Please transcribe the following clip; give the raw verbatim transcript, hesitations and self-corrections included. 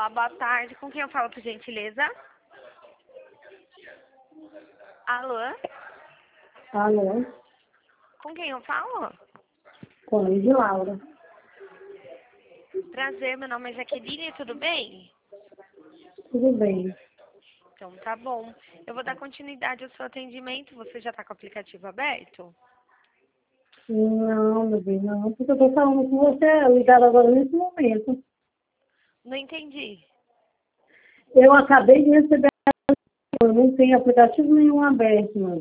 Olá, boa tarde. Com quem eu falo, por gentileza? Alô? Alô? Com quem eu falo? Com a de Laura. Prazer, meu nome é Jaqueline, tudo bem? Tudo bem. Então tá bom. Eu vou dar continuidade ao seu atendimento. Você já está com o aplicativo aberto? Não, meu bem, não. Porque eu tô falando com você ligado agora nesse momento. Não entendi. Eu acabei de receber. Eu não tenho aplicativo nenhum aberto, mano.